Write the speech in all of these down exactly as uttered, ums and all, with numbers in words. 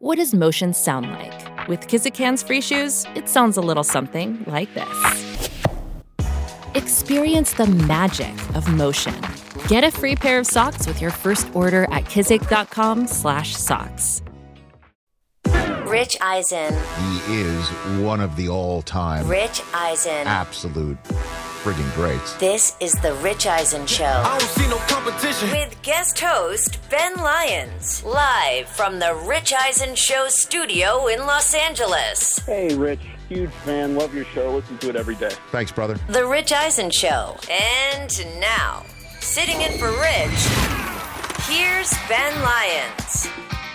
What does motion sound like? With Kizik hands-free shoes, it sounds a little something like this. Experience the magic of motion. Get a free pair of socks with your first order at kizik.com slash socks. Rich Eisen. He is one of the all-time Rich Eisen. absolute friggin' greats. This is the Rich Eisen Show. I don't see no competition. With guest host Ben Lyons. Live from the Rich Eisen Show studio in Los Angeles. Hey, Rich. Huge fan. Love your show. Listen to it every day. Thanks, brother. The Rich Eisen Show. And now, sitting in for Rich, here's Ben Lyons.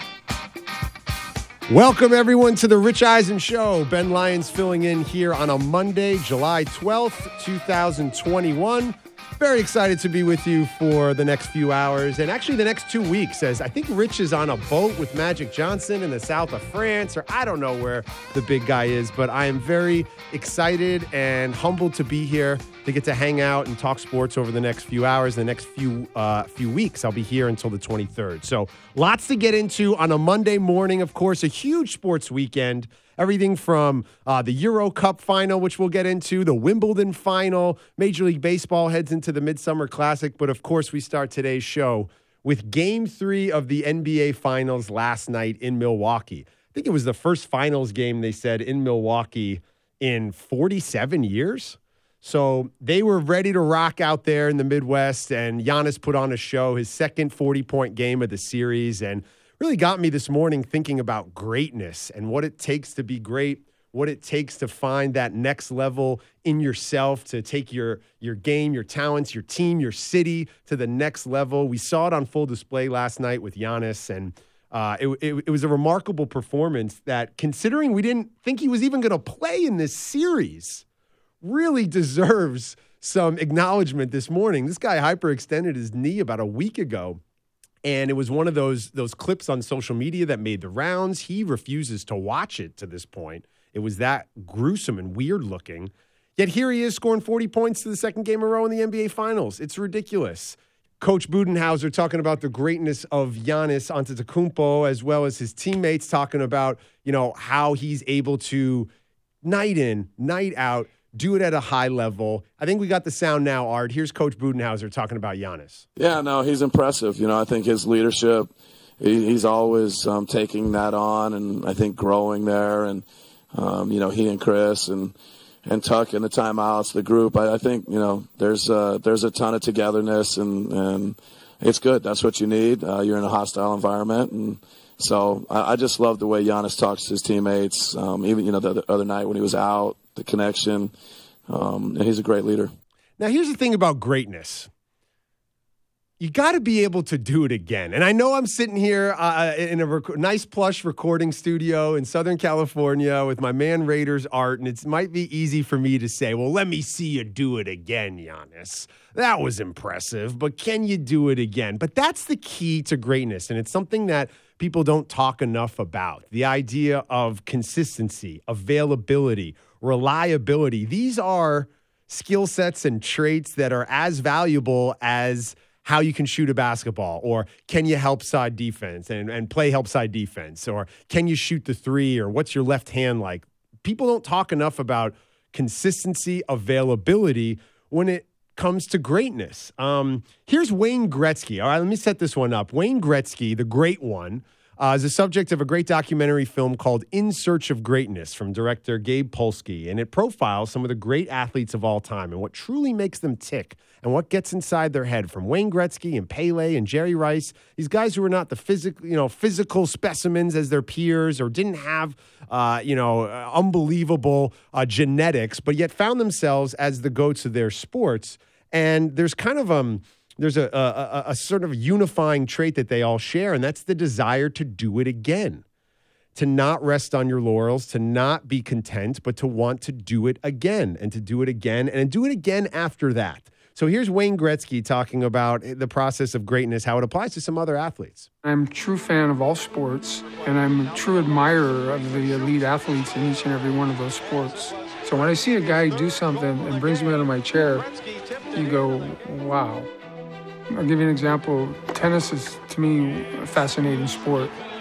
Welcome, everyone, to the Rich Eisen Show. Ben Lyons filling in here on a Monday, July twelfth, twenty twenty-one. Very excited to be with you for the next few hours and actually the next two weeks, as I think Rich is on a boat with Magic Johnson in the south of France, or I don't know where the big guy is, but I am very excited and humbled to be here to get to hang out and talk sports over the next few hours, the next few uh, few weeks. I'll be here until the twenty-third. So lots to get into on a Monday morning. Of course, a huge sports weekend. Everything from uh, the Euro Cup final, which we'll get into, the Wimbledon final, Major League Baseball heads into the Midsummer Classic. But of course, we start today's show with game three of the N B A Finals last night in Milwaukee. I think it was the first finals game, they said, in Milwaukee in forty-seven years. So they were ready to rock out there in the Midwest, and Giannis put on a show, his second forty-point game of the series, and really got me this morning thinking about greatness and what it takes to be great, what it takes to find that next level in yourself, to take your, your game, your talents, your team, your city to the next level. We saw it on full display last night with Giannis, and uh, it, it, it was a remarkable performance that, considering we didn't think he was even going to play in this series, really deserves some acknowledgement this morning. This guy hyperextended his knee about a week ago. And it was one of those those clips on social media that made the rounds. He refuses to watch it to this point. It was that gruesome and weird looking. Yet here he is scoring forty points to the second game in a row in the N B A Finals. It's ridiculous. Coach Budenhauser talking about the greatness of Giannis Antetokounmpo, as well as his teammates talking about, you know, how he's able to night in, night out, do it at a high level. I think we got the sound now, Art. Here's Coach Budenhauser talking about Giannis. Yeah, no, he's impressive. You know, I think his leadership, he, he's always um, taking that on and I think growing there. And, um, you know, he and Chris and and Tuck in the timeouts, the group, I, I think, you know, there's, uh, there's a ton of togetherness and, and it's good. That's what you need. Uh, you're in a hostile environment. And so I, I just love the way Giannis talks to his teammates, um, even, you know, the, the other night when he was out. The connection, um, and he's a great leader. Now, here's the thing about greatness. You got to be able to do it again. And I know I'm sitting here uh, in a rec- nice plush recording studio in Southern California with my man Raiders Art, and it might be easy for me to say, well, let me see you do it again, Giannis. That was impressive, but can you do it again? But that's the key to greatness, and it's something that people don't talk enough about. The idea of consistency, availability, reliability. These are skill sets and traits that are as valuable as how you can shoot a basketball, or can you help side defense and, and play help side defense, or can you shoot the three, or what's your left hand like? People don't talk enough about consistency, availability when it comes to greatness. Um, here's Wayne Gretzky. All right, let me set this one up. Wayne Gretzky, the great one, Uh, is the subject of a great documentary film called In Search of Greatness from director Gabe Polsky, and it profiles some of the great athletes of all time and what truly makes them tick and what gets inside their head, from Wayne Gretzky and Pele and Jerry Rice, these guys who were not the physical, you know, physical specimens as their peers, or didn't have, uh, you know, uh, unbelievable uh, genetics, but yet found themselves as the goats of their sports. And there's kind of um. There's a, a, a sort of unifying trait that they all share, and that's the desire to do it again, to not rest on your laurels, to not be content, but to want to do it again and to do it again and do it again after that. So here's Wayne Gretzky talking about the process of greatness, how it applies to some other athletes. I'm a true fan of all sports, and I'm a true admirer of the elite athletes in each and every one of those sports. So when I see a guy do something and brings me out of my chair, you go, wow. I'll give you an example. Tennis is, to me, a fascinating sport.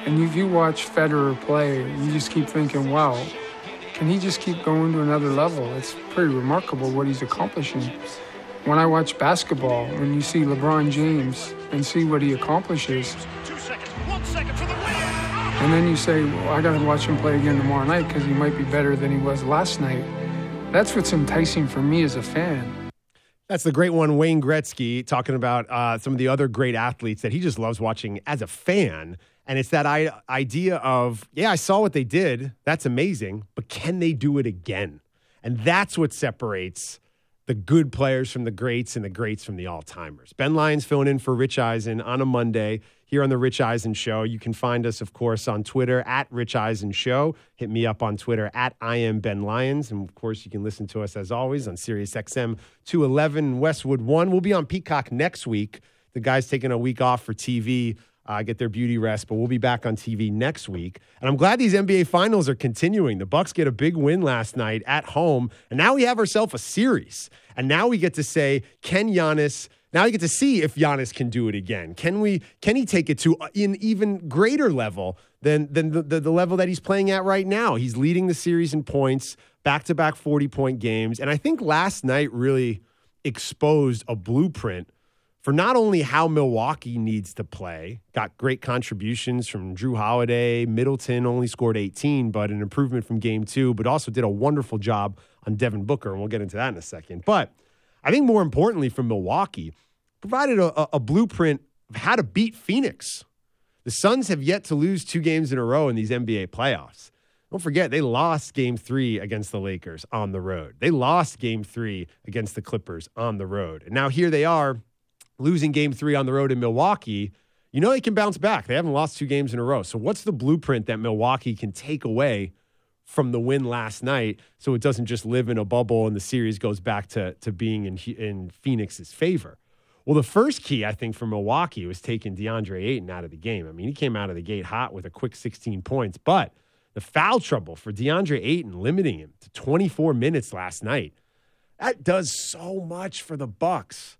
And if you watch Federer play, you just keep thinking, wow, can he just keep going to another level? It's pretty remarkable what he's accomplishing. When I watch basketball, when you see LeBron James and see what he accomplishes, Two seconds, one second for the win. and then you say, well, I got to watch him play again tomorrow night because he might be better than he was last night. That's what's enticing for me as a fan. That's the great one, Wayne Gretzky, talking about uh, some of the other great athletes that he just loves watching as a fan. And it's that I- idea of, yeah, I saw what they did. That's amazing. But can they do it again? And that's what separates the good players from the greats and the greats from the all-timers. Ben Lyons filling in for Rich Eisen on a Monday here on the Rich Eisen Show. You can find us, of course, on Twitter at Rich Eisen Show. Hit me up on Twitter at I am Ben Lyons. And, of course, you can listen to us, as always, on Sirius X M two eleven Westwood one. We'll be on Peacock next week. The guys taking a week off for T V. Uh, get their beauty rest, but we'll be back on T V next week. And I'm glad these N B A finals are continuing. The Bucks get a big win last night at home, and now we have ourselves a series. And now we get to say, can Giannis, now you get to see if Giannis can do it again. Can we? Can he take it to an even greater level than, than the, the, the level that he's playing at right now? He's leading the series in points, back-to-back forty-point games. And I think last night really exposed a blueprint for not only how Milwaukee needs to play. Got great contributions from Drew Holiday. Middleton only scored eighteen, but an improvement from game two, but also did a wonderful job on Devin Booker, and we'll get into that in a second. But I think more importantly for Milwaukee, provided a, a, a blueprint of how to beat Phoenix. The Suns have yet to lose two games in a row in these N B A playoffs. Don't forget, they lost game three against the Lakers on the road. They lost game three against the Clippers on the road. And now here they are, losing game three on the road in Milwaukee. You know they can bounce back. They haven't lost two games in a row. So what's the blueprint that Milwaukee can take away from the win last night so it doesn't just live in a bubble and the series goes back to, to being in, in Phoenix's favor? Well, the first key, I think, for Milwaukee was taking DeAndre Ayton out of the game. I mean, he came out of the gate hot with a quick sixteen points, but the foul trouble for DeAndre Ayton, limiting him to twenty-four minutes last night, that does so much for the Bucks.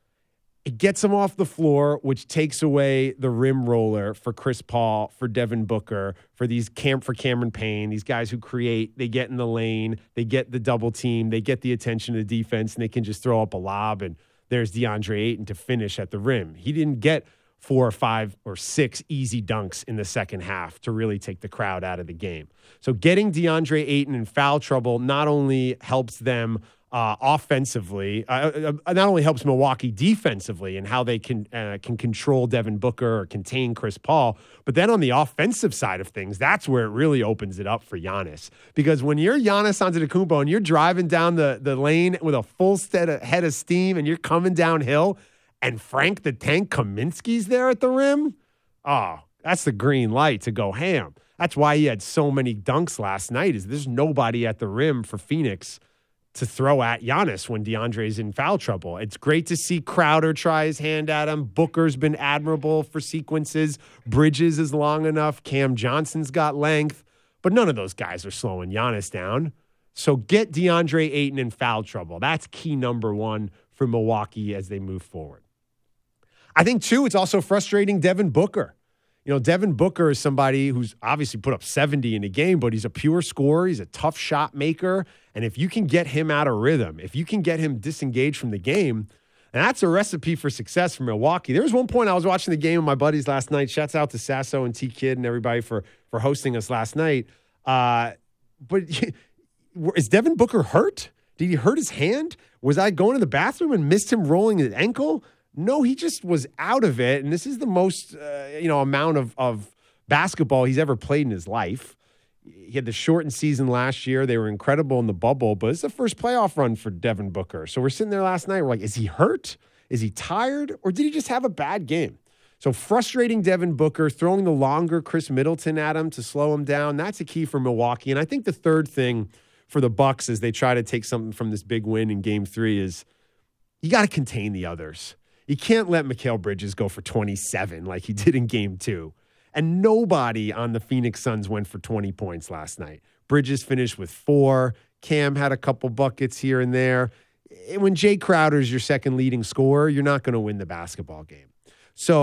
It gets him off the floor, which takes away the rim roller for Chris Paul, for Devin Booker, for these camp for Cameron Payne, these guys who create, they get in the lane, they get the double team, they get the attention of the defense, and they can just throw up a lob, and there's DeAndre Ayton to finish at the rim. He didn't get four or five or six easy dunks in the second half to really take the crowd out of the game. So getting DeAndre Ayton in foul trouble not only helps them Uh, offensively, uh, uh, not only helps Milwaukee defensively and how they can uh, can control Devin Booker or contain Chris Paul, but then on the offensive side of things, that's where it really opens it up for Giannis. Because when you're Giannis Antetokounmpo and you're driving down the, the lane with a full set of, head of steam and you're coming downhill and Frank the Tank Kaminsky's there at the rim, oh, that's the green light to go ham. That's why he had so many dunks last night, is there's nobody at the rim for Phoenix to throw at Giannis when DeAndre's in foul trouble. It's great to see Crowder try his hand at him. Booker's been admirable for sequences. Bridges is long enough. Cam Johnson's got length. But none of those guys are slowing Giannis down. So get DeAndre Ayton in foul trouble. That's key number one for Milwaukee as they move forward. I think, too, it's also frustrating Devin Booker. You know, Devin Booker is somebody who's obviously put up seventy in a game, but he's a pure scorer. He's a tough shot maker. And if you can get him out of rhythm, if you can get him disengaged from the game, and that's a recipe for success for Milwaukee. There was one point I was watching the game with my buddies last night. Shouts out to Sasso and T-Kid and everybody for, for hosting us last night. Uh, but is Devin Booker hurt? Did he hurt his hand? Was I going to the bathroom and missed him rolling his ankle? No, he just was out of it, and this is the most, uh, you know, amount of, of basketball he's ever played in his life. He had the shortened season last year. They were incredible in the bubble, but it's the first playoff run for Devin Booker. So we're sitting there last night, we're like, is he hurt? Is he tired? Or did he just have a bad game? So frustrating Devin Booker, throwing the longer Chris Middleton at him to slow him down, that's a key for Milwaukee. And I think the third thing for the Bucks as they try to take something from this big win in game three is you got to contain the others. You can't let Mikal Bridges go for twenty-seven like he did in game two. And nobody on the Phoenix Suns went for twenty points last night. Bridges finished with four. Cam had a couple buckets here and there. And when Jay Crowder is your second leading scorer, you're not going to win the basketball game. So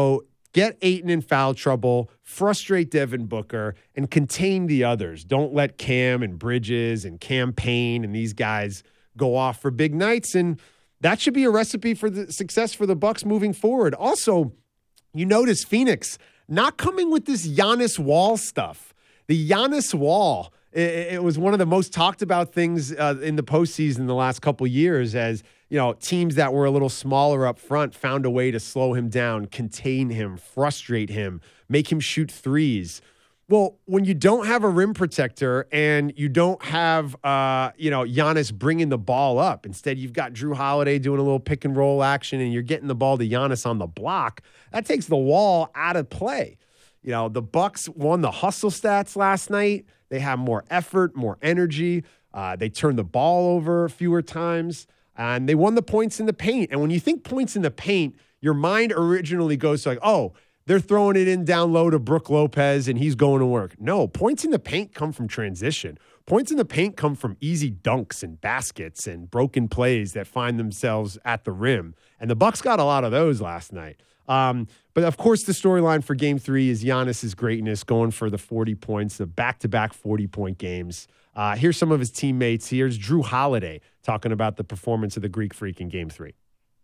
get Ayton in foul trouble, frustrate Devin Booker, and contain the others. Don't let Cam and Bridges and Cam Payne and these guys go off for big nights. And that should be a recipe for the success for the Bucks moving forward. Also, you notice Phoenix not coming with this Giannis Wall stuff. The Giannis Wall, it, it was one of the most talked about things uh, in the postseason the last couple years, as you know, teams that were a little smaller up front found a way to slow him down, contain him, frustrate him, make him shoot threes. Well, when you don't have a rim protector and you don't have, uh, you know, Giannis bringing the ball up, instead you've got Drew Holiday doing a little pick and roll action and you're getting the ball to Giannis on the block, that takes the wall out of play. You know, the Bucks won the hustle stats last night. They have more effort, more energy. Uh, they turned the ball over fewer times. And they won the points in the paint. And when you think points in the paint, your mind originally goes to like, oh, they're throwing it in down low to Brook Lopez and he's going to work. No, points in the paint come from transition. Points in the paint come from easy dunks and baskets and broken plays that find themselves at the rim. And the Bucks got a lot of those last night. Um, but, of course, the storyline for Game three is Giannis's greatness, going for the forty points, the back-to-back forty-point games. Uh, here's some of his teammates. Here's Drew Holiday talking about the performance of the Greek Freak in Game three.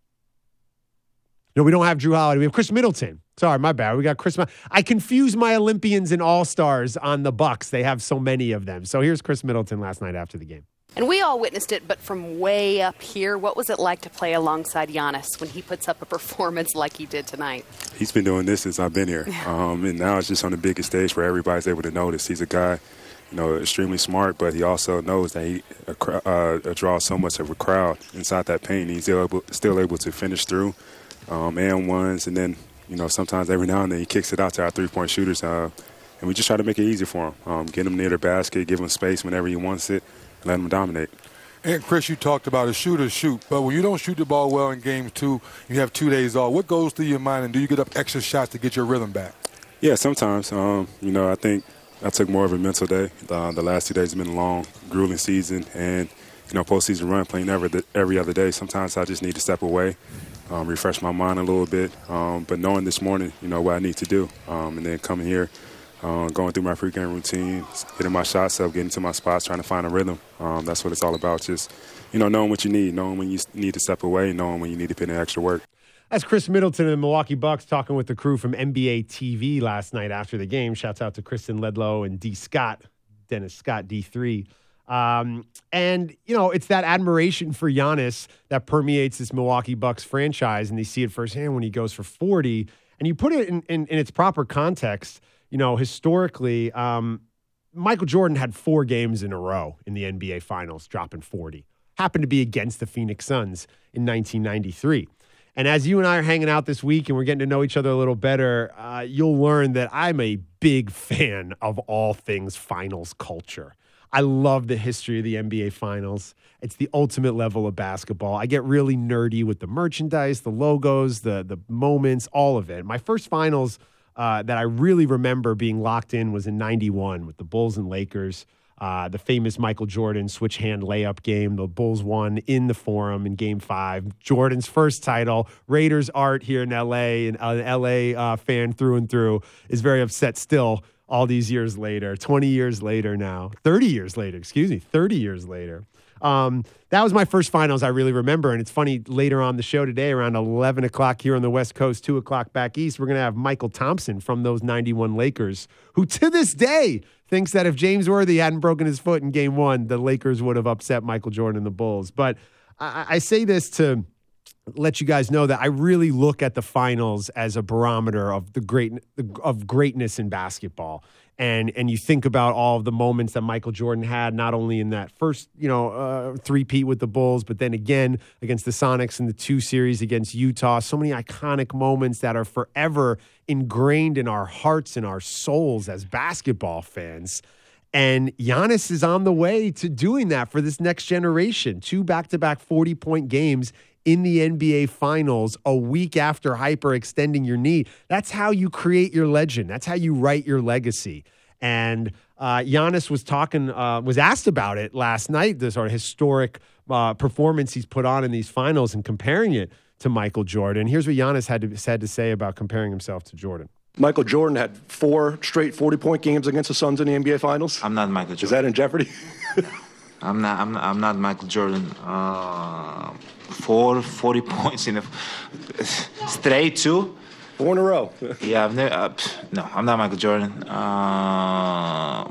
No, we don't have Drew Holiday. We have Chris Middleton. Sorry, my bad. We got Chris. I confuse my Olympians and All-Stars on the Bucks. They have so many of them. So here's Chris Middleton last night after the game. And we all witnessed it, but from way up here, what was it like to play alongside Giannis when he puts up a performance like he did tonight? He's been doing this since I've been here. Um, and now it's just on the biggest stage where everybody's able to notice. He's a guy, you know, extremely smart, but he also knows that he uh, draws so much of a crowd inside that paint. He's still able, still able to finish through um, and ones, and then, you know, sometimes every now and then he kicks it out to our three-point shooters. Uh, and we just try to make it easy for him, um, get him near the basket, give him space whenever he wants it, let him dominate. And, Chris, you talked about a shooter shoot, but when you don't shoot the ball well in game two, you have two days off. What goes through your mind, and do you get up extra shots to get your rhythm back? Yeah, sometimes. Um, you know, I think I took more of a mental day. Uh, the last two days have been a long, grueling season, and, you know, postseason run, playing every, every other day. Sometimes I just need to step away, um, refresh my mind a little bit, um, but knowing this morning, you know, what I need to do, um, and then coming here, Uh, going through my pregame routine, getting my shots up, getting to my spots, trying to find a rhythm. Um, that's what it's all about. Just, you know, knowing what you need, knowing when you need to step away, knowing when you need to put in extra work. That's Chris Middleton and the Milwaukee Bucks talking with the crew from N B A T V last night after the game. Shouts out to Kristen Ledlow and D. Scott, Dennis Scott, D three. Um, and, you know, it's that admiration for Giannis that permeates this Milwaukee Bucks franchise, and they see it firsthand when he goes for forty. And you put it in, in, in its proper context. You know, historically, um, Michael Jordan had four games in a row in the N B A Finals, dropping forty. Happened to be against the Phoenix Suns in nineteen ninety-three. And as you and I are hanging out this week and we're getting to know each other a little better, uh, you'll learn that I'm a big fan of all things finals culture. I love the history of the N B A Finals. It's the ultimate level of basketball. I get really nerdy with the merchandise, the logos, the the moments, all of it. My first finals Uh, that I really remember being locked in was in ninety-one with the Bulls and Lakers, uh, the famous Michael Jordan switch hand layup game. The Bulls won in the Forum in game five. Jordan's first title. Raiders art here in L A, and an L A uh, fan through and through, is very upset still all these years later, twenty years later now, thirty years later, excuse me, thirty years later. Um, that was my first finals I really remember. And it's funny, later on the show today, around eleven o'clock here on the West Coast, two o'clock back east, we're going to have Michael Thompson from those ninety-one Lakers, who to this day thinks that if James Worthy hadn't broken his foot in game one, the Lakers would have upset Michael Jordan and the Bulls. But I, I say this to let you guys know that I really look at the finals as a barometer of the great of greatness in basketball. And and you think about all of the moments that Michael Jordan had, not only in that first, you know, uh, three-peat with the Bulls, but then again against the Sonics in the two series against Utah. So many iconic moments that are forever ingrained in our hearts and our souls as basketball fans. And Giannis is on the way to doing that for this next generation. Two back-to-back forty-point games in the N B A Finals a week after hyperextending your knee. That's how you create your legend. That's how you write your legacy. And uh, Giannis was talking, uh, was asked about it last night, the sort of historic uh, performance he's put on in these finals, and comparing it to Michael Jordan. Here's what Giannis had to, had to say about comparing himself to Jordan. Michael Jordan had four straight forty-point games against the Suns in the N B A Finals. I'm not Michael Jordan. Is that in jeopardy? I'm not. I'm not. I'm not Michael Jordan. Uh, four forty points in a straight two. Four in a row. yeah, I've never. Uh, no, I'm not Michael Jordan. Uh,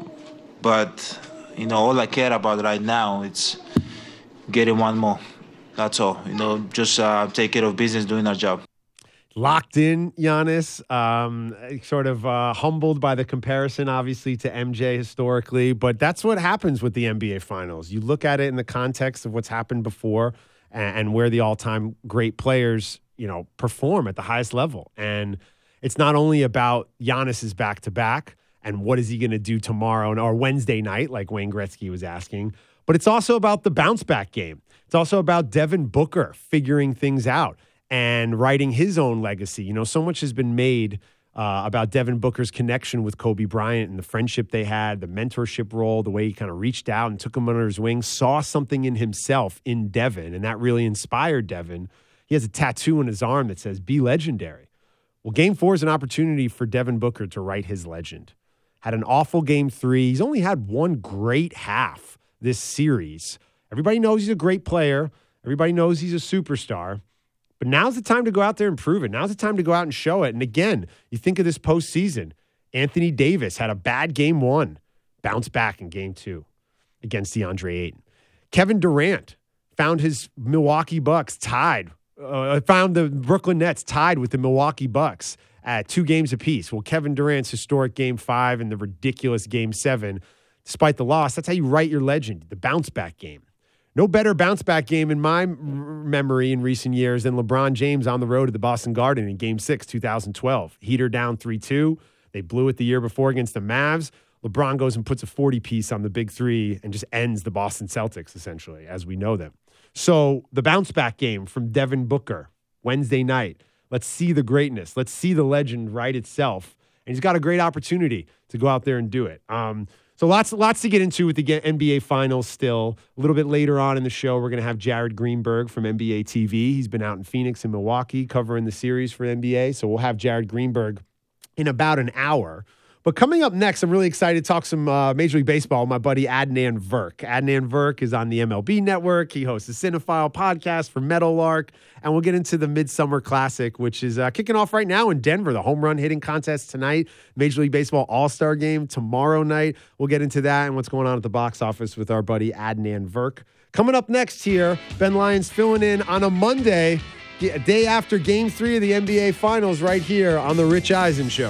but you know, all I care about right now is getting one more. That's all. You know, just uh, take care of business, doing our job. Locked in, Giannis, um, sort of uh, humbled by the comparison, obviously, to M J historically. But that's what happens with the N B A Finals. You look at it in the context of what's happened before and, and where the all-time great players, you know, perform at the highest level. And it's not only about Giannis's back-to-back and what is he going to do tomorrow or Wednesday night, like Wayne Gretzky was asking, but it's also about the bounce-back game. It's also about Devin Booker figuring things out and writing his own legacy. You know, so much has been made uh, about Devin Booker's connection with Kobe Bryant and the friendship they had, the mentorship role, the way he kind of reached out and took him under his wing, saw something in himself in Devin, and that really inspired Devin. He has a tattoo on his arm that says, "Be legendary." Well, game four is an opportunity for Devin Booker to write his legend. Had an awful game three. He's only had one great half this series. Everybody knows he's a great player. Everybody knows he's a superstar. But now's the time to go out there and prove it. Now's the time to go out and show it. And again, you think of this postseason. Anthony Davis had a bad game one, bounced back in game two against DeAndre Ayton. Kevin Durant found his Milwaukee Bucks tied, uh, found the Brooklyn Nets tied with the Milwaukee Bucks at two games apiece. Well, Kevin Durant's historic game five and the ridiculous game seven, despite the loss, that's how you write your legend, the bounce back game. No better bounce-back game in my m- memory in recent years than LeBron James on the road to the Boston Garden in Game six, twenty twelve. Heater down three two. They blew it the year before against the Mavs. LeBron goes and puts a forty-piece on the big three and just ends the Boston Celtics, essentially, as we know them. So the bounce-back game from Devin Booker, Wednesday night. Let's see the greatness. Let's see the legend write itself. And he's got a great opportunity to go out there and do it. Um So lots, lots to get into with the N B A Finals still. A little bit later on in the show, we're going to have Jared Greenberg from N B A T V. He's been out in Phoenix and Milwaukee covering the series for N B A. So we'll have Jared Greenberg in about an hour. But coming up next, I'm really excited to talk some uh, Major League Baseball with my buddy Adnan Virk. Adnan Virk is on the M L B Network. He hosts the Cinephile podcast for Meadowlark. And we'll get into the Midsummer Classic, which is uh, kicking off right now in Denver. The home run hitting contest tonight. Major League Baseball All-Star Game tomorrow night. We'll get into that and what's going on at the box office with our buddy Adnan Virk. Coming up next here, Ben Lyons filling in on a Monday, a day after Game three of the N B A Finals right here on The Rich Eisen Show.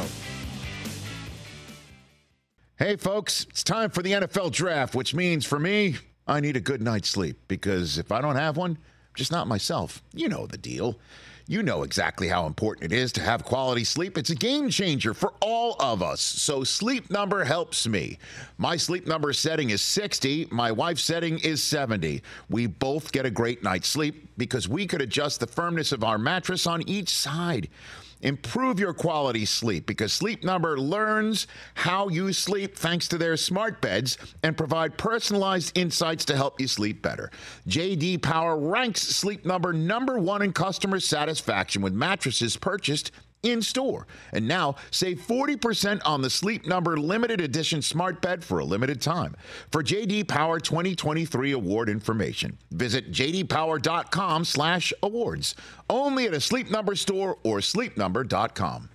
Hey, folks, it's time for the N F L Draft, which means for me, I need a good night's sleep because if I don't have one, I'm just not myself. You know the deal. You know exactly how important it is to have quality sleep. It's a game changer for all of us. So Sleep Number helps me. My Sleep Number setting is sixty. My wife's setting is seventy. We both get a great night's sleep because we could adjust the firmness of our mattress on each side. Improve your quality sleep because Sleep Number learns how you sleep thanks to their smart beds and provide personalized insights to help you sleep better. J D Power ranks Sleep Number number one in customer satisfaction with mattresses purchased in store. And now save forty percent on the Sleep Number limited edition smart bed for a limited time. For J D Power twenty twenty-three award information, visit jdpower.com slash awards. Only at a Sleep Number store or sleep number dot com.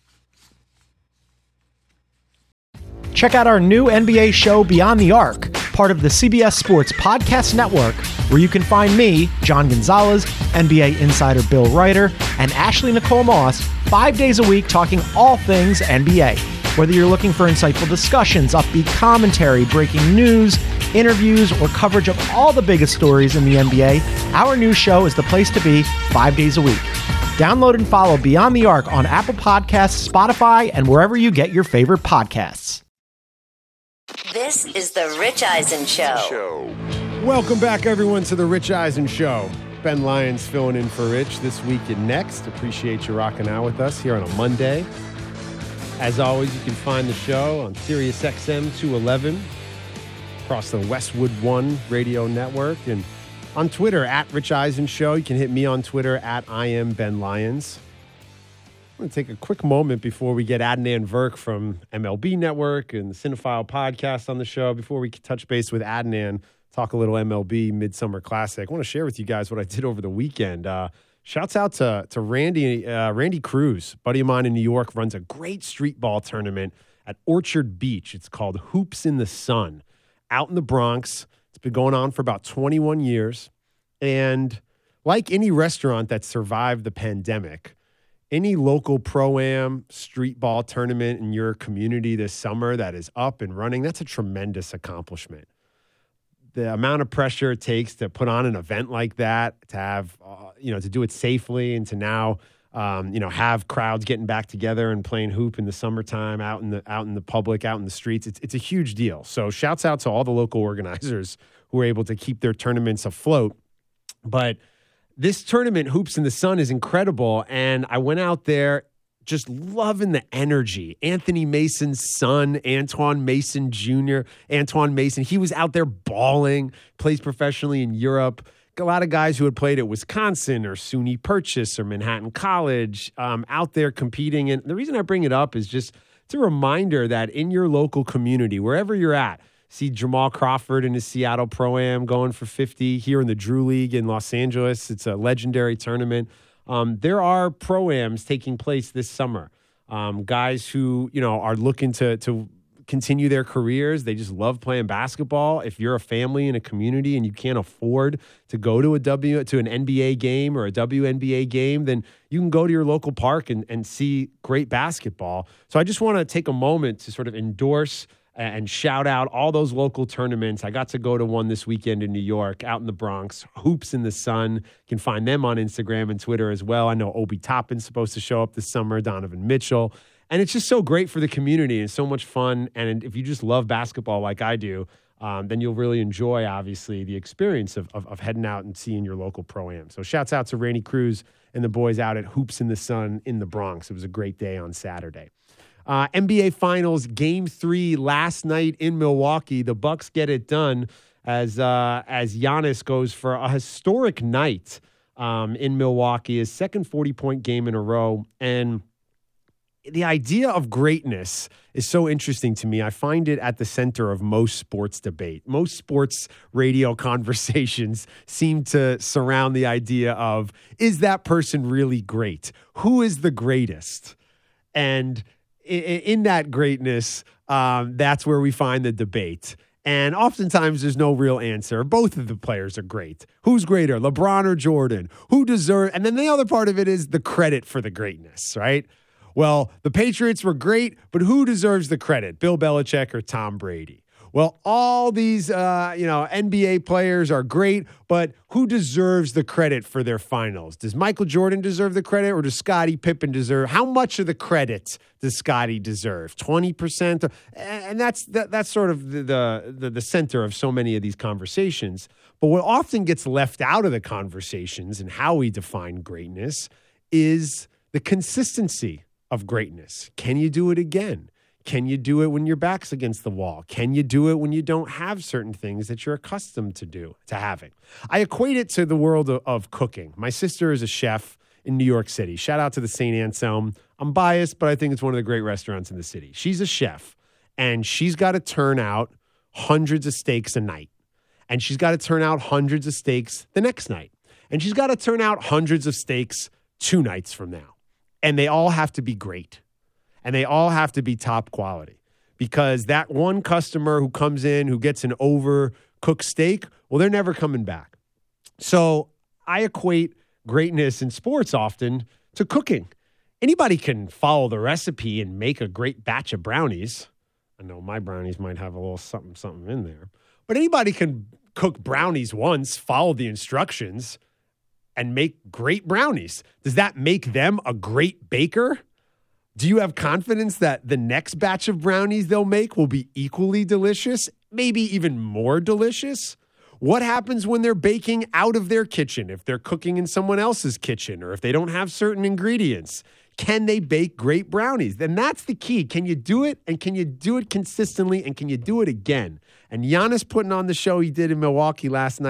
Check out our new N B A show Beyond the Arc, part of the C B S Sports Podcast Network, where you can find me, John Gonzalez, N B A insider Bill Ryder, and Ashley Nicole Moss, five days a week talking all things N B A. Whether you're looking for insightful discussions, upbeat commentary, breaking news, interviews, or coverage of all the biggest stories in the N B A, our new show is the place to be five days a week. Download and follow Beyond the Arc on Apple Podcasts, Spotify, and wherever you get your favorite podcasts. This is The Rich Eisen Show. Welcome back, everyone, to The Rich Eisen Show. Ben Lyons filling in for Rich this week and next. Appreciate you rocking out with us here on a Monday. As always, you can find the show on Sirius X M two eleven across the Westwood One radio network. And on Twitter, at Rich Eisen Show. You can hit me on Twitter, at I am Ben Lyons. I'm going to take a quick moment before we get Adnan Virk from M L B Network and the Cinephile podcast on the show. Before we touch base with Adnan, talk a little M L B Midsummer Classic. I want to share with you guys what I did over the weekend. Uh, shouts out to, to Randy, uh, Randy Cruz, buddy of mine in New York, runs a great street ball tournament at Orchard Beach. It's called Hoops in the Sun, out in the Bronx. It's been going on for about twenty-one years. And like any restaurant that survived the pandemic, any local pro-am street ball tournament in your community this summer that is up and running, that's a tremendous accomplishment. The amount of pressure it takes to put on an event like that, to have, uh, you know, to do it safely and to now, um, you know, have crowds getting back together and playing hoop in the summertime out in the out in the public, out in the streets. It's, it's a huge deal. So shouts out to all the local organizers who are able to keep their tournaments afloat. But this tournament, Hoops in the Sun, is incredible. And I went out there just loving the energy. Anthony Mason's son, Antoine Mason Junior Antoine Mason, he was out there balling, plays professionally in Europe. A lot of guys who had played at Wisconsin or SUNY Purchase or Manhattan College um, out there competing. And the reason I bring it up is just it's a reminder that in your local community, wherever you're at, see Jamal Crawford in his Seattle Pro-Am going for fifty here in the Drew League in Los Angeles. It's a legendary tournament. Um, there are Pro-Ams taking place this summer. Um, guys who, you know, are looking to to continue their careers. They just love playing basketball. If you're a family in a community and you can't afford to go to a W to an N B A game or a W N B A game, then you can go to your local park and, and see great basketball. So I just want to take a moment to sort of endorse and shout out all those local tournaments. I got to go to one this weekend in New York, out in the Bronx, Hoops in the Sun. You can find them on Instagram and Twitter as well. I know Obi Toppin's supposed to show up this summer, Donovan Mitchell. And it's just so great for the community and so much fun. And if you just love basketball like I do, um, then you'll really enjoy, obviously, the experience of, of, of heading out and seeing your local Pro-Am. So shouts out to Randy Cruz and the boys out at Hoops in the Sun in the Bronx. It was a great day on Saturday. Uh, N B A Finals Game Three last night in Milwaukee. The Bucks get it done as uh, as Giannis goes for a historic night um, in Milwaukee, his second forty-point game in a row. And the idea of greatness is so interesting to me. I find it at the center of most sports debate. Most sports radio conversations seem to surround the idea of, is that person really great? Who is the greatest? And in that greatness, um, that's where we find the debate. And oftentimes there's no real answer. Both of the players are great. Who's greater, LeBron or Jordan? Who deserves? And then the other part of it is the credit for the greatness, right? Well, the Patriots were great, but who deserves the credit, Bill Belichick or Tom Brady? Well, all these, uh, you know, N B A players are great, but who deserves the credit for their finals? Does Michael Jordan deserve the credit, or does Scottie Pippen deserve? How much of the credit does Scottie deserve? twenty percent? And that's that, that's sort of the, the the center of so many of these conversations. But what often gets left out of the conversations and how we define greatness is the consistency of greatness. Can you do it again? Can you do it when your back's against the wall? Can you do it when you don't have certain things that you're accustomed to do, to having? I equate it to the world of, of cooking. My sister is a chef in New York City. Shout out to the Saint Anselm. I'm biased, but I think it's one of the great restaurants in the city. She's a chef, and she's got to turn out hundreds of steaks a night. And she's got to turn out hundreds of steaks the next night. And she's got to turn out hundreds of steaks two nights from now. And they all have to be great. And they all have to be top quality, because that one customer who comes in, who gets an overcooked steak, well, they're never coming back. So I equate greatness in sports often to cooking. Anybody can follow the recipe and make a great batch of brownies. I know my brownies might have a little something, something in there. But anybody can cook brownies once, follow the instructions, and make great brownies. Does that make them a great baker? Do you have confidence that the next batch of brownies they'll make will be equally delicious, maybe even more delicious? What happens when they're baking out of their kitchen, if they're cooking in someone else's kitchen, or if they don't have certain ingredients? Can they bake great brownies? Then that's the key. Can you do it, and can you do it consistently, and can you do it again? And Giannis putting on the show he did in Milwaukee last night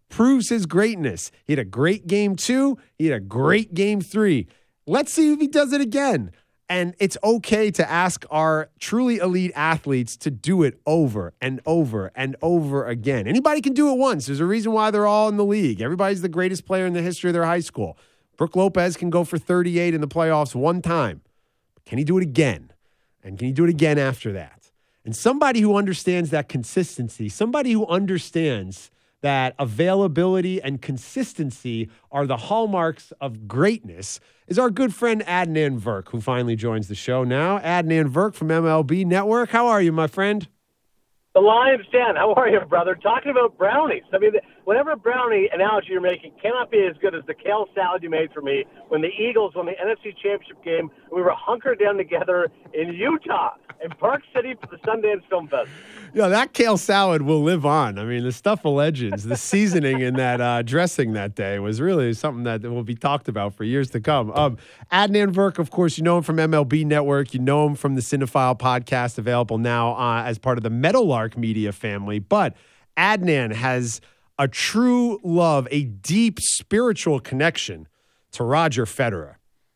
proves his greatness. He had a great game two. He had a great game three. Let's see if he does it again. And it's okay to ask our truly elite athletes to do it over and over and over again. Anybody can do it once. There's a reason why they're all in the league. Everybody's the greatest player in the history of their high school. Brooke Lopez can go for thirty-eight in the playoffs one time. But can he do it again? And can he do it again after that? And somebody who understands that consistency, somebody who understands that availability and consistency are the hallmarks of greatness, is our good friend Adnan Virk, who finally joins the show now. Adnan Virk from M L B Network. How are you, my friend? The Lions, Dan. How are you, brother? Talking about brownies. I mean, whatever brownie analogy you're making cannot be as good as the kale salad you made for me when the Eagles won the N F C Championship game. We were hunkered down together in Utah, in Park City for the Sundance Film Festival. Yeah, that kale salad will live on. I mean, the stuff of legends, the seasoning in that uh, dressing that day was really something that will be talked about for years to come. Um, Adnan Virk, of course, you know him from M L B Network. You know him from the Cinephile podcast, available now uh, as part of the Meadowlark Media family. But Adnan has a true love, a deep spiritual connection to Roger Federer.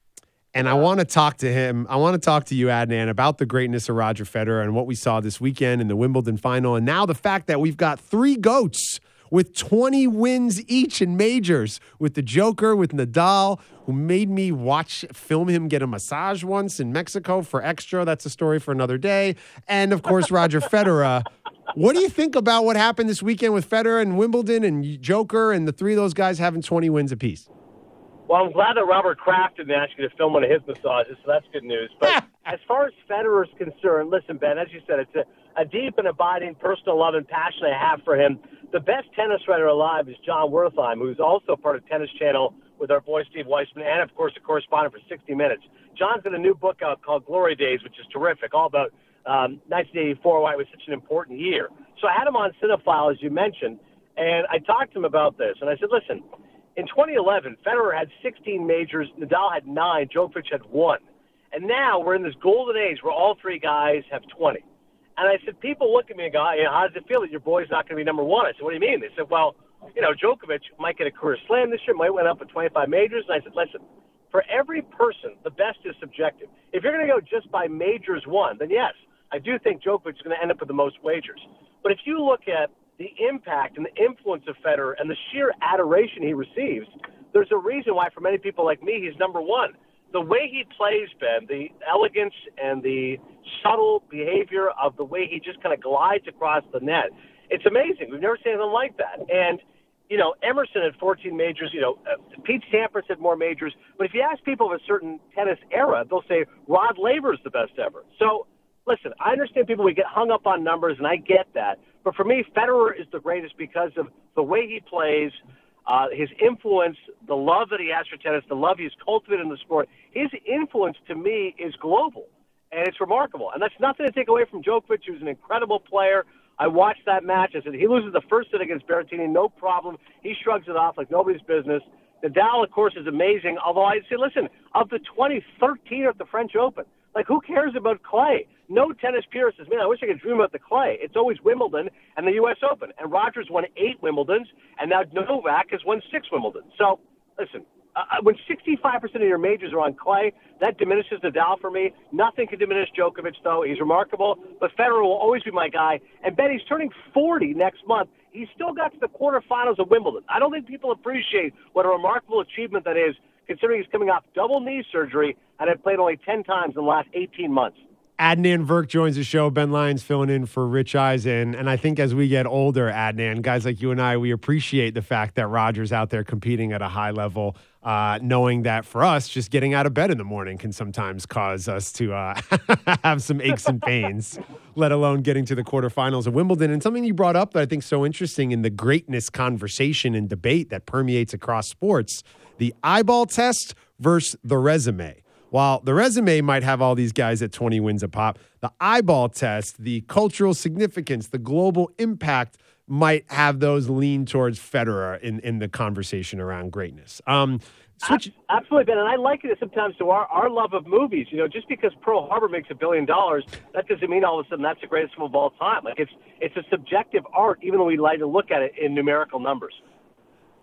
And I want to talk to him. I want to talk to you, Adnan, about the greatness of Roger Federer and what we saw this weekend in the Wimbledon final. And now the fact that we've got three GOATs with twenty wins each in majors, with the Joker, with Nadal, who made me watch, film him get a massage once in Mexico for extra. That's a story for another day. And, of course, Roger Federer. What do you think about what happened this weekend with Federer and Wimbledon and Joker and the three of those guys having twenty wins apiece? Well, I'm glad that Robert Kraft didn't ask you to film one of his massages, so that's good news. But as far as Federer's concerned, listen, Ben, as you said, it's a, a deep and abiding personal love and passion I have for him. The best tennis writer alive is John Wertheim, who's also part of Tennis Channel with our boy Steve Weissman, and, of course, a correspondent for sixty minutes. John's got a new book out called Glory Days, which is terrific, all about um, nineteen eighty-four, why it was such an important year. So I had him on Cinephile, as you mentioned, and I talked to him about this, and I said, listen, in twenty eleven, Federer had sixteen majors, Nadal had nine, Djokovic had one. And now we're in this golden age where all three guys have twenty. And I said, people look at me and go, hey, how does it feel that your boy's not going to be number one? I said, what do you mean? They said, well, you know, Djokovic might get a career slam this year, might win up with twenty-five majors. And I said, listen, for every person, the best is subjective. If you're going to go just by majors won, then yes, I do think Djokovic is going to end up with the most wagers. But if you look at the impact and the influence of Federer and the sheer adoration he receives, there's a reason why for many people like me, he's number one. The way he plays, Ben, the elegance and the subtle behavior of the way he just kind of glides across the net, it's amazing. We've never seen anything like that. And, you know, Emerson had fourteen majors. You know, uh, Pete Sampras had more majors. But if you ask people of a certain tennis era, they'll say Rod Laver's the best ever. So, listen, I understand people, we get hung up on numbers, and I get that. But for me, Federer is the greatest because of the way he plays, uh, his influence, the love that he has for tennis, the love he's cultivated in the sport. His influence, to me, is global, and it's remarkable. And that's nothing to take away from Djokovic, who's an incredible player. I watched that match. I said, he loses the first set against Berrettini, no problem. He shrugs it off like nobody's business. Nadal, of course, is amazing, although I'd say, listen, of the twenty thirteen at the French Open, like, who cares about clay? No tennis purist says, man, I wish I could dream about the clay. It's always Wimbledon and the U S Open. And Rogers won eight Wimbledons, and now Novak has won six Wimbledons. So, listen, uh, when sixty-five percent of your majors are on clay, that diminishes Nadal for me. Nothing can diminish Djokovic, though. He's remarkable. But Federer will always be my guy. And Ben, he's turning forty next month. He's still got to the quarterfinals of Wimbledon. I don't think people appreciate what a remarkable achievement that is, considering he's coming off double knee surgery and had played only ten times in the last eighteen months. Adnan Virk joins the show. Ben Lyons filling in for Rich Eisen. And I think as we get older, Adnan, guys like you and I, we appreciate the fact that Roger's out there competing at a high level, uh, knowing that for us, just getting out of bed in the morning can sometimes cause us to uh, have some aches and pains, let alone getting to the quarterfinals of Wimbledon. And something you brought up that I think is so interesting in the greatness conversation and debate that permeates across sports, the eyeball test versus the resume. While the resume might have all these guys at twenty wins a pop, the eyeball test, the cultural significance, the global impact might have those lean towards Federer in, in the conversation around greatness. Um, switch- Absolutely, Ben, and I liken it sometimes to our, our love of movies. You know, just because Pearl Harbor makes a billion dollars, that doesn't mean all of a sudden that's the greatest film of all time. Like, it's it's a subjective art, even though we like to look at it in numerical numbers.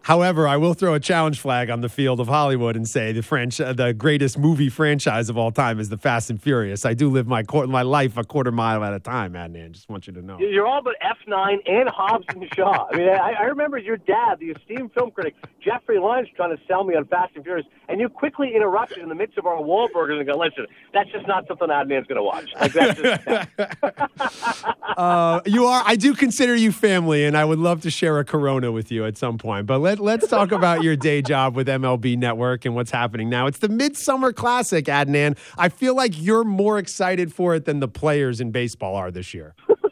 However, I will throw a challenge flag on the field of Hollywood and say the French, uh, the greatest movie franchise of all time is the Fast and Furious. I do live my qu- my life a quarter mile at a time, Adnan. Just want you to know. You're all but F nine and Hobbs and Shaw. I mean, I, I remember your dad, the esteemed film critic, Jeffrey Lunch, trying to sell me on Fast and Furious, and you quickly interrupted in the midst of our Wahlburgers and go, listen, that's just not something Adnan's going to watch. Like, that's just... uh, you are. I do consider you family, and I would love to share a Corona with you at some point. But let, let's talk about your day job with M L B Network and what's happening now. It's the Midsummer Classic, Adnan. I feel like you're more excited for it than the players in baseball are this year.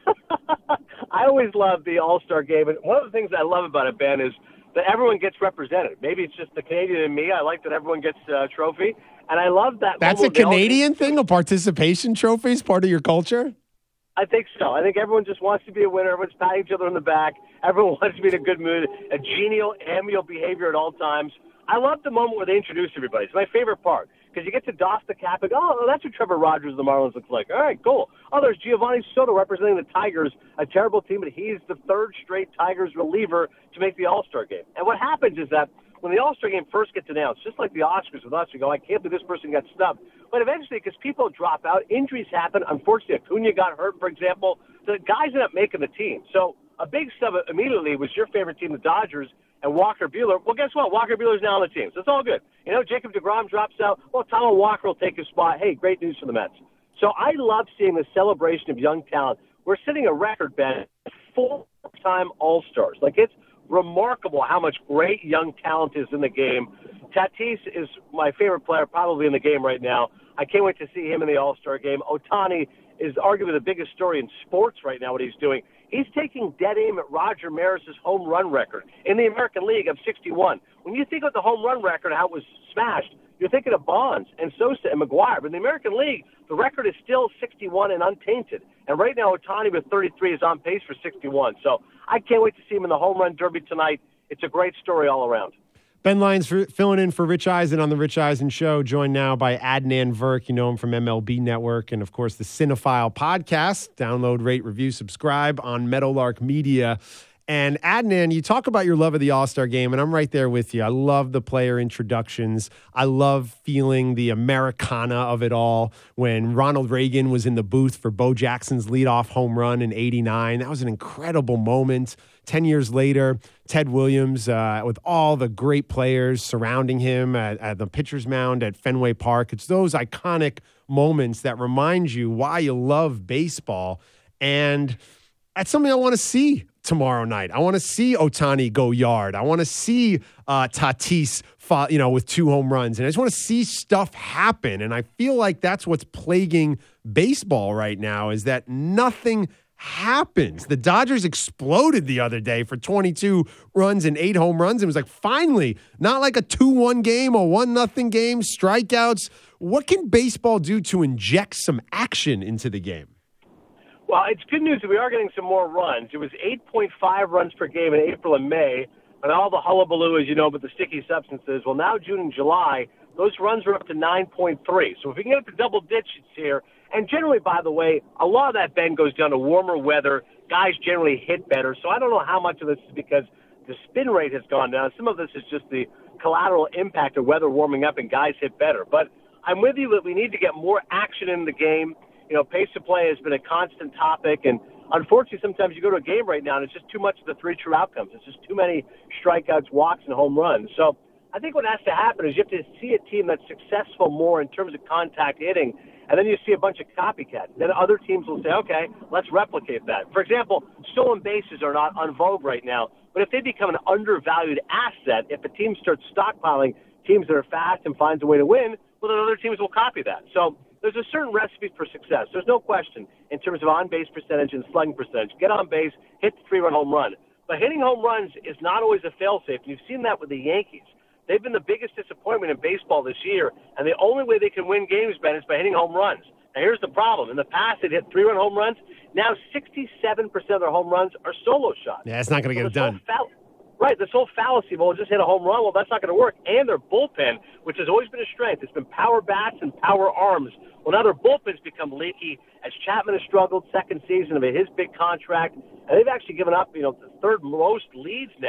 I always love the All-Star Game, and one of the things I love about it, Ben, is that everyone gets represented. Maybe it's just the Canadian in me. I like that everyone gets a trophy, and I love that. That's a Canadian thing, a participation trophy is part of your culture? I think so. I think everyone just wants to be a winner. Everyone's patting each other on the back. Everyone wants to be in a good mood, a genial, amiable behavior at all times. I love the moment where they introduce everybody. It's my favorite part because you get to doff the cap and go, oh, that's what Trevor Rogers of the Marlins looks like. All right, cool. Oh, there's Giovanni Soto representing the Tigers, a terrible team, but he's the third straight Tigers reliever to make the All-Star Game. And what happens is that when the All-Star Game first gets announced, just like the Oscars with us, you go, I can't believe this person got snubbed. But eventually, because people drop out, injuries happen. Unfortunately, Acuna got hurt, for example. The guys end up making the team. So a big sub immediately was your favorite team, the Dodgers, and Walker Buehler. Well, guess what? Walker Buehler's now on the team. So it's all good. You know, Jacob deGrom drops out. Well, Tom Walker will take his spot. Hey, great news for the Mets. So I love seeing the celebration of young talent. We're setting a record, Ben, four-time All-Stars. Like, it's remarkable how much great young talent is in the game. Tatis is my favorite player probably in the game right now. I can't wait to see him in the All-Star game. Ohtani is arguably the biggest story in sports right now, what he's doing. He's taking dead aim at Roger Maris's home run record in the American League of sixty-one. When you think of the home run record, how it was smashed, you're thinking of Bonds and Sosa and McGuire. But in the American League, the record is still sixty-one and untainted. And right now, Ohtani with thirty-three is on pace for sixty-one. So I can't wait to see him in the home run derby tonight. It's a great story all around. Ben Lyons for, filling in for Rich Eisen on The Rich Eisen Show, joined now by Adnan Virk. You know him from M L B Network and, of course, the Cinephile podcast. Download, rate, review, subscribe on Meadowlark Media. And Adnan, you talk about your love of the All-Star Game, and I'm right there with you. I love the player introductions. I love feeling the Americana of it all. When Ronald Reagan was in the booth for Bo Jackson's leadoff home run in eighty-nine, that was an incredible moment. Ten years later, Ted Williams, uh, with all the great players surrounding him at, at the pitcher's mound at Fenway Park. It's those iconic moments that remind you why you love baseball. And that's something I want to see tomorrow night. I want to see Ohtani go yard. I want to see uh, Tatis, fa- you know, with two home runs. And I just want to see stuff happen. And I feel like that's what's plaguing baseball right now is that nothing happens. The Dodgers exploded the other day for twenty-two runs and eight home runs. It was like, finally, not like a two one game, a one nothing game, strikeouts. What can baseball do to inject some action into the game? Well, it's good news that we are getting some more runs. It was eight point five runs per game in April and May, and all the hullabaloo, as you know, about the sticky substances. Well, now June and July, those runs are up to nine point three. So if we can get up to double digits here, and generally, by the way, a lot of that, Ben, goes down to warmer weather. Guys generally hit better. So I don't know how much of this is because the spin rate has gone down. Some of this is just the collateral impact of weather warming up and guys hit better. But I'm with you that we need to get more action in the game. You know, pace of play has been a constant topic, and unfortunately, sometimes you go to a game right now, and it's just too much of the three true outcomes. It's just too many strikeouts, walks, and home runs. So I think what has to happen is you have to see a team that's successful more in terms of contact hitting, and then you see a bunch of copycats. Then other teams will say, okay, let's replicate that. For example, stolen bases are not en vogue right now, but if they become an undervalued asset, if a team starts stockpiling teams that are fast and finds a way to win, well, then other teams will copy that. So there's a certain recipe for success. There's no question in terms of on-base percentage and slugging percentage. Get on base, hit the three-run home run. But hitting home runs is not always a fail-safe. You've seen that with the Yankees. They've been the biggest disappointment in baseball this year, and the only way they can win games, Ben, is by hitting home runs. Now, here's the problem. In the past, they'd hit three-run home runs. Now, sixty-seven percent of their home runs are solo shots. Yeah, it's not going to so get it done. Fall- right, this whole fallacy, well, just hit a home run. Well, that's not going to work. And their bullpen, which has always been a strength, it's been power bats and power arms. Well, now their bullpen's become leaky as Chapman has struggled second season of his big contract. And they've actually given up, you know, the third most leads now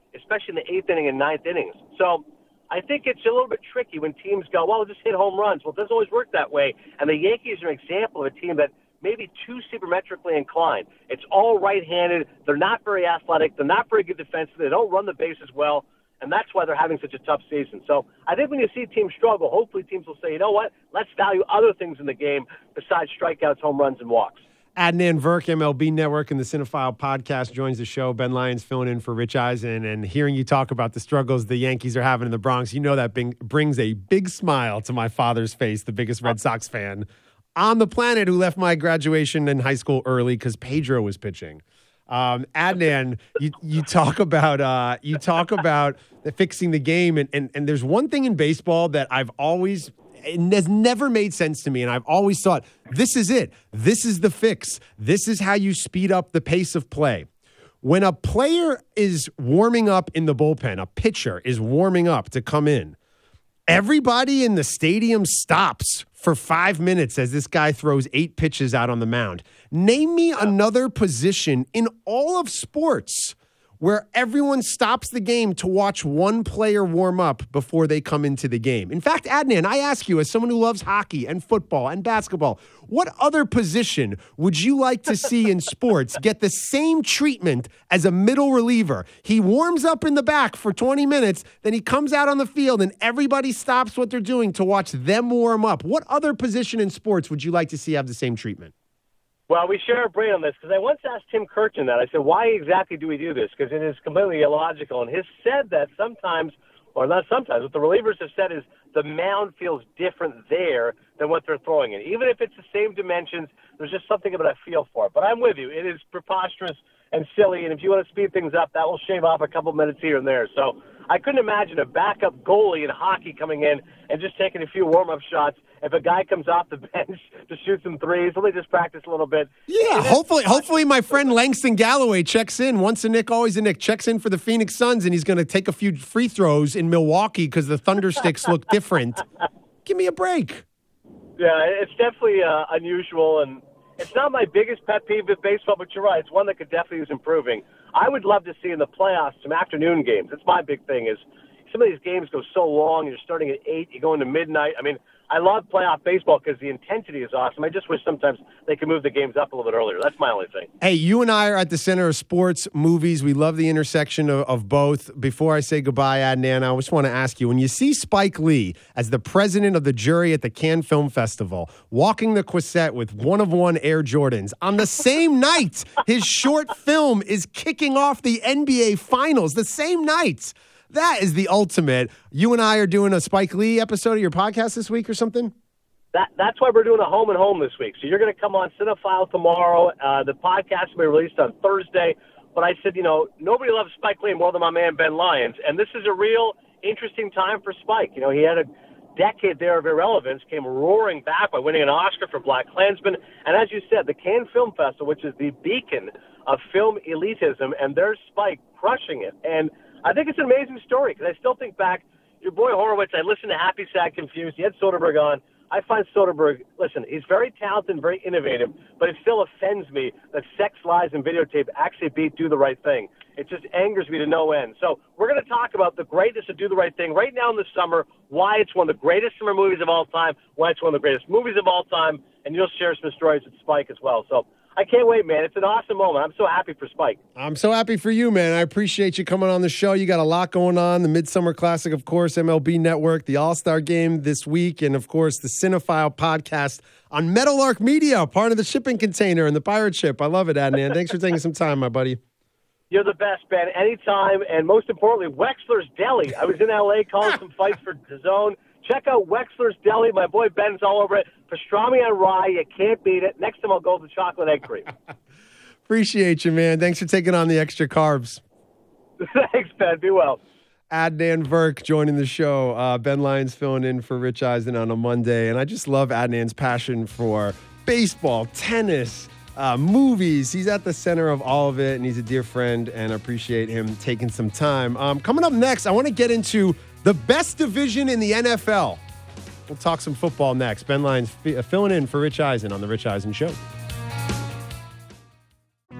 especially in the eighth inning and ninth innings. So I think it's a little bit tricky when teams go, well, just hit home runs. Well, it doesn't always work that way. And the Yankees are an example of a team that maybe too supermetrically inclined. It's all right-handed. They're not very athletic. They're not very good defensively. They don't run the bases well, and that's why they're having such a tough season. So I think when you see teams struggle, hopefully teams will say, you know what, let's value other things in the game besides strikeouts, home runs, and walks. Adnan Virk, M L B Network and the Cinephile Podcast, joins the show. Ben Lyons filling in for Rich Eisen. And hearing you talk about the struggles the Yankees are having in the Bronx, you know that bing- brings a big smile to my father's face, the biggest Red Sox fan on the planet, who left my graduation in high school early because Pedro was pitching. Um, Adnan, you, you talk about uh, you talk about fixing the game, and, and and there's one thing in baseball that I've always it has never made sense to me, and I've always thought this is it. This is the fix. This is how you speed up the pace of play. When a player is warming up in the bullpen, a pitcher is warming up to come in, everybody in the stadium stops for five minutes as this guy throws eight pitches out on the mound. Name me another position in all of sports where everyone stops the game to watch one player warm up before they come into the game. In fact, Adnan, I ask you, as someone who loves hockey and football and basketball, what other position would you like to see in sports get the same treatment as a middle reliever? He warms up in the back for twenty minutes, then he comes out on the field and everybody stops what they're doing to watch them warm up. What other position in sports would you like to see have the same treatment? Well, we share a brain on this because I once asked Tim Kirchin that. I said, why exactly do we do this? Because it is completely illogical. And he said that sometimes, or not sometimes, what the relievers have said is the mound feels different there than what they're throwing in. Even if it's the same dimensions, there's just something about a feel for it. But I'm with you. It is preposterous and silly. And if you want to speed things up, that will shave off a couple minutes here and there. So I couldn't imagine a backup goalie in hockey coming in and just taking a few warm-up shots. If a guy comes off the bench to shoot some threes, let me just practice a little bit. Yeah, hopefully hopefully my friend Langston Galloway checks in. Once a Nick, always a Nick. Checks in for the Phoenix Suns, and he's going to take a few free throws in Milwaukee because the Thundersticks look different. Give me a break. Yeah, it's definitely uh, unusual, and it's not my biggest pet peeve with baseball, but you're right. It's one that could definitely use improving. I would love to see in the playoffs some afternoon games. That's my big thing is some of these games go so long. You're starting at eight, you go into midnight. I mean, I love playoff baseball because the intensity is awesome. I just wish sometimes they could move the games up a little bit earlier. That's my only thing. Hey, you and I are at the center of sports, movies. We love the intersection of, of both. Before I say goodbye, Adnan, I just want to ask you, when you see Spike Lee as the president of the jury at the Cannes Film Festival, walking the Quisette with one-of-one Air Jordans, on the same night his short film is kicking off the N B A Finals, the same night. That is the ultimate. You and I are doing a Spike Lee episode of your podcast this week or something? That, that's why we're doing a home and home this week. So you're going to come on Cinephile tomorrow. Uh, the podcast will be released on Thursday. But I said, you know, nobody loves Spike Lee more than my man Ben Lyons. And this is a real interesting time for Spike. You know, he had a decade there of irrelevance, came roaring back by winning an Oscar for Black Klansman. And as you said, the Cannes Film Festival, which is the beacon of film elitism, and there's Spike crushing it. And I think it's an amazing story because I still think back, your boy Horowitz, I listened to Happy, Sad, Confused. He had Soderbergh on. I find Soderbergh, listen, he's very talented and very innovative, but it still offends me that Sex, Lies, and Videotape actually beat Do the Right Thing. It just angers me to no end. So we're going to talk about the greatness of Do the Right Thing right now in the summer, why it's one of the greatest summer movies of all time, why it's one of the greatest movies of all time, and you'll share some stories with Spike as well. So I can't wait, man. It's an awesome moment. I'm so happy for Spike. I'm so happy for you, man. I appreciate you coming on the show. You got a lot going on. The Midsummer Classic, of course, M L B Network, the All-Star Game this week, and, of course, the Cinephile Podcast on Meadowlark Media, part of the Shipping Container and the Pirate Ship. I love it, Adnan. Thanks for taking some time, my buddy. You're the best, Ben. Anytime, and most importantly, Wexler's Deli. I was in L A calling some fights for DAZN. Check out Wexler's Deli. My boy Ben's all over it. Pastrami on rye. You can't beat it. Next time I'll go with the chocolate egg cream. Appreciate you, man. Thanks for taking on the extra carbs. Thanks, Ben. Be well. Adnan Virk joining the show. Uh, Ben Lyons filling in for Rich Eisen on a Monday. And I just love Adnan's passion for baseball, tennis, uh, movies. He's at the center of all of it, and he's a dear friend, and I appreciate him taking some time. Um, coming up next, I want to get into the best division in the N F L. We'll talk some football next. Ben Lyons f- filling in for Rich Eisen on The Rich Eisen Show.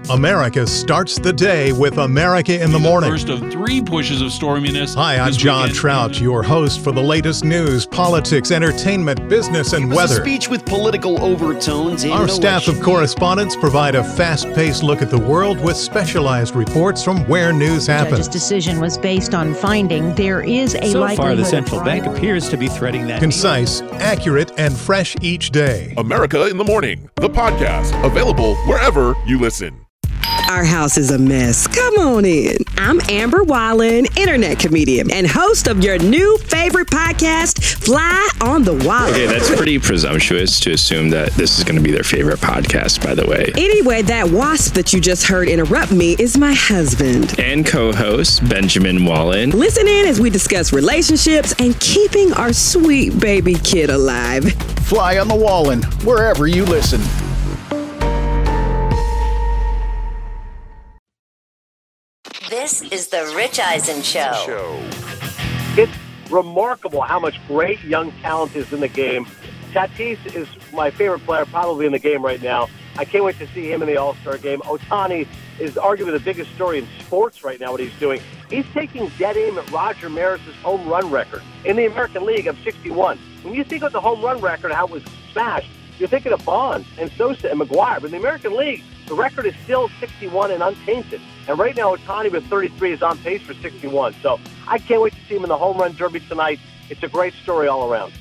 America starts the day with America in the Morning. First of three pushes of storminess. Hi, I'm John weekend. Trout, your host for the latest news, politics, entertainment, business, and it was weather. A speech with political overtones. Our staff of correspondents provide a fast-paced look at the world with specialized reports from where news happens. The judge's decision was based on finding there is a so likelihood. So far, the central bank appears to be threading that. Concise, accurate, and fresh each day. America in the Morning, the podcast, available wherever you listen. Our house is a mess. Come on in. I'm Amber Wallen, internet comedian and host of your new favorite podcast, Fly on the Wall. Okay, that's pretty presumptuous to assume that this is going to be their favorite podcast, by the way. Anyway, that wasp that you just heard interrupt me is my husband. And co-host, Benjamin Wallen. Listen in as we discuss relationships and keeping our sweet baby kid alive. Fly on the Wallen, wherever you listen. This is the Rich Eisen Show. It's remarkable how much great young talent is in the game. Tatis is my favorite player probably in the game right now. I can't wait to see him in the All-Star game. Ohtani is arguably the biggest story in sports right now, what he's doing. He's taking dead aim at Roger Maris' home run record in the American League of sixty-one. When you think of the home run record, how it was smashed, you're thinking of Bonds and Sosa and McGuire. But in the American League, the record is still sixty-one and untainted. And right now, Ohtani with thirty-three is on pace for sixty-one. So I can't wait to see him in the home run derby tonight. It's a great story all around.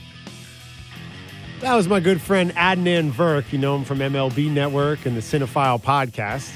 That was my good friend Adnan Virk. You know him from M L B Network and the Cinephile podcast.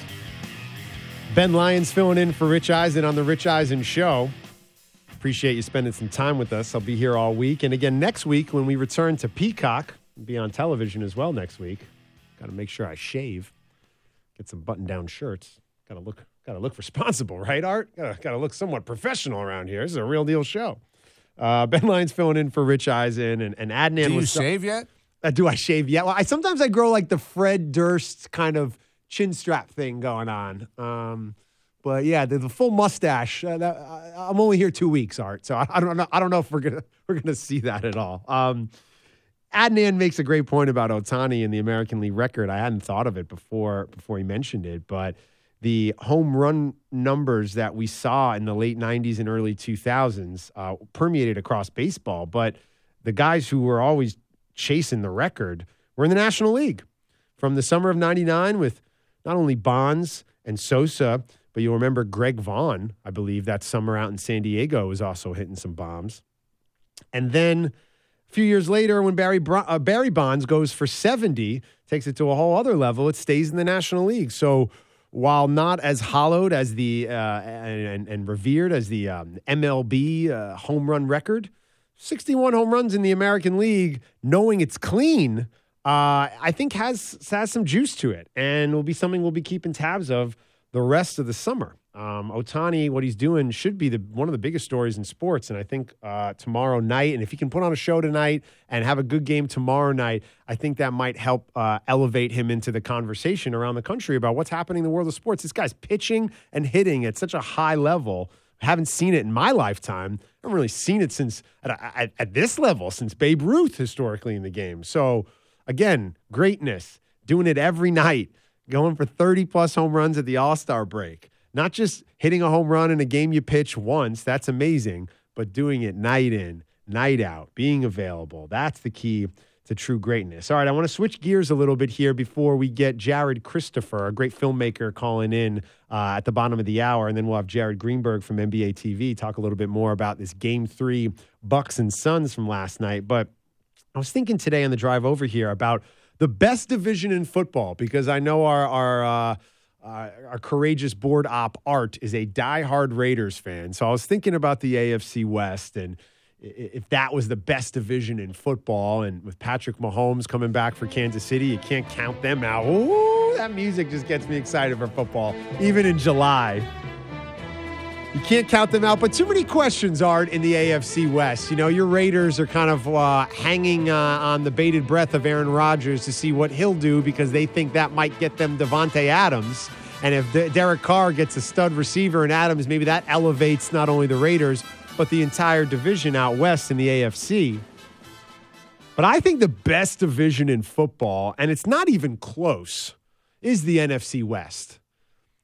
Ben Lyons filling in for Rich Eisen on the Rich Eisen Show. Appreciate you spending some time with us. I'll be here all week. And again, next week when we return to Peacock, I'll be on television as well next week. Got to make sure I shave. Get some button-down shirts. Got to look got to look responsible, right, Art? Got to look somewhat professional around here. This is a real deal show. Uh, Ben Lyons filling in for Rich Eisen, and, and Adnan. Do you was shave yet? Uh, do I shave yet? Well, I sometimes I grow like the Fred Durst kind of chin strap thing going on. Um, but yeah, the, the full mustache. Uh, that, I, I'm only here two weeks, Art. So I, I don't know. I don't know if we're gonna we're gonna see that at all. Um, Adnan makes a great point about Ohtani and the American League record. I hadn't thought of it before before he mentioned it, but the home run numbers that we saw in the late nineties and early two thousands uh, permeated across baseball. But the guys who were always chasing the record were in the National League. From the summer of ninety-nine with not only Bonds and Sosa, but you'll remember Greg Vaughn, I believe, that summer out in San Diego was also hitting some bombs. And then a few years later, when Barry uh, Barry Bonds goes for seventy, takes it to a whole other level, it stays in the National League. So while not as hallowed as the uh, and, and revered as the um, M L B uh, home run record, sixty-one home runs in the American League, knowing it's clean, uh, I think has has some juice to it, and will be something we'll be keeping tabs of the rest of the summer. Um, Ohtani, what he's doing should be the one of the biggest stories in sports, and I think uh, tomorrow night, and if he can put on a show tonight and have a good game tomorrow night, I think that might help uh, elevate him into the conversation around the country about what's happening in the world of sports. This guy's pitching and hitting at such a high level. I haven't seen it in my lifetime. I haven't really seen it since at, at, at this level since Babe Ruth historically in the game. So again, greatness, doing it every night, going for thirty plus home runs at the All-Star break. Not just hitting a home run in a game you pitch once, that's amazing, but doing it night in, night out, being available. That's the key to true greatness. All right, I want to switch gears a little bit here before we get Jared Christopher, a great filmmaker, calling in uh, at the bottom of the hour, and then we'll have Jared Greenberg from N B A T V talk a little bit more about this Game three Bucks and Suns from last night. But I was thinking today on the drive over here about the best division in football, because I know our our uh, uh, our courageous board op Art is a diehard Raiders fan. So I was thinking about the A F C West and if that was the best division in football, and with Patrick Mahomes coming back for Kansas City, you can't count them out. Ooh, that music just gets me excited for football, even in July. You can't count them out, but too many questions, Art, in the A F C West. You know, your Raiders are kind of uh, hanging uh, on the bated breath of Aaron Rodgers to see what he'll do, because they think that might get them Devontae Adams. And if De- Derek Carr gets a stud receiver in Adams, maybe that elevates not only the Raiders, but the entire division out west in the A F C. But I think the best division in football, and it's not even close, is the N F C West.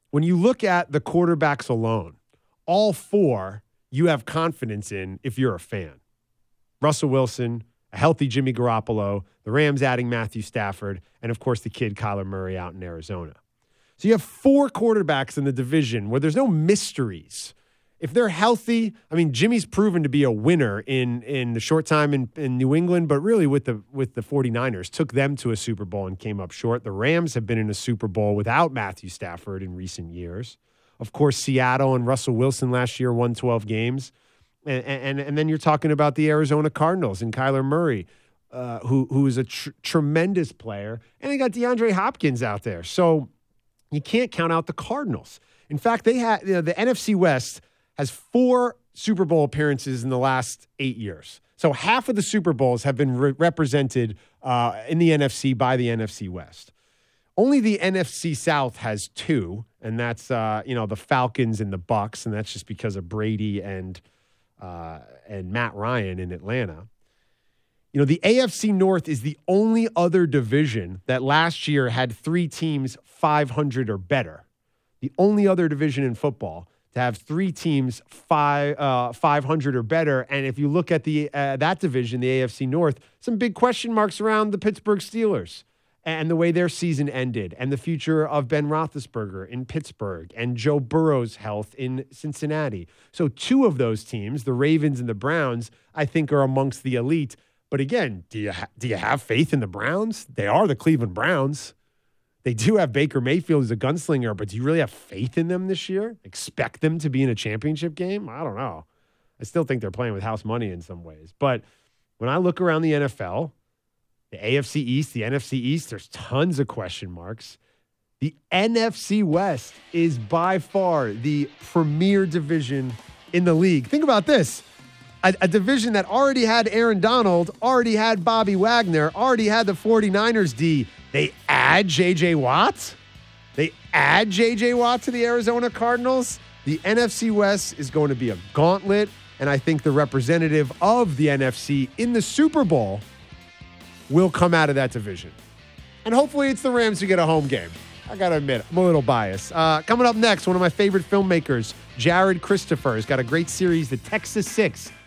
when you look at the quarterbacks alone, all four you have confidence in if you're a fan. Russell Wilson, a healthy Jimmy Garoppolo, the Rams adding Matthew Stafford, and of course the kid Kyler Murray out in Arizona. So you have four quarterbacks in the division where there's no mysteries. If they're healthy, I mean, Jimmy's proven to be a winner in, in the short time in, in New England, but really with the with the 49ers, took them to a Super Bowl and came up short. The Rams have been in a Super Bowl without Matthew Stafford in recent years. Of course, Seattle and Russell Wilson last year won twelve games. And, and, and then you're talking about the Arizona Cardinals and Kyler Murray, uh, who, who is a tr- tremendous player. And they got DeAndre Hopkins out there. So you can't count out the Cardinals. In fact, they had you know, the N F C West has four Super Bowl appearances in the last eight years. So half of the Super Bowls have been re- represented uh, in the N F C by the N F C West. Only the N F C South has two, and that's uh, you know the Falcons and the Bucks, and that's just because of Brady and uh, and Matt Ryan in Atlanta. You know, the A F C North is the only other division that last year had three teams five hundred or better. The only other division in football to have three teams five uh, five hundred or better. And if you look at the uh, that division, the A F C North, some big question marks around the Pittsburgh Steelers and the way their season ended and the future of Ben Roethlisberger in Pittsburgh and Joe Burrow's health in Cincinnati. So two of those teams, the Ravens and the Browns, I think are amongst the elite. But again, do you ha- do you have faith in the Browns? They are the Cleveland Browns. They do have Baker Mayfield as a gunslinger, but do you really have faith in them this year? Expect them to be in a championship game? I don't know. I still think they're playing with house money in some ways. But when I look around the N F L, the A F C East, the N F C East, there's tons of question marks. The N F C West is by far the premier division in the league. Think about this. A, a division that already had Aaron Donald, already had Bobby Wagner, already had the 49ers D. They add J J Watt. They add J J Watt to the Arizona Cardinals. The N F C West is going to be a gauntlet, and I think the representative of the N F C in the Super Bowl will come out of that division. And hopefully it's the Rams who get a home game. I got to admit, I'm a little biased. Uh, coming up next, one of my favorite filmmakers, Jared Christopher, has got a great series, The Texas Six.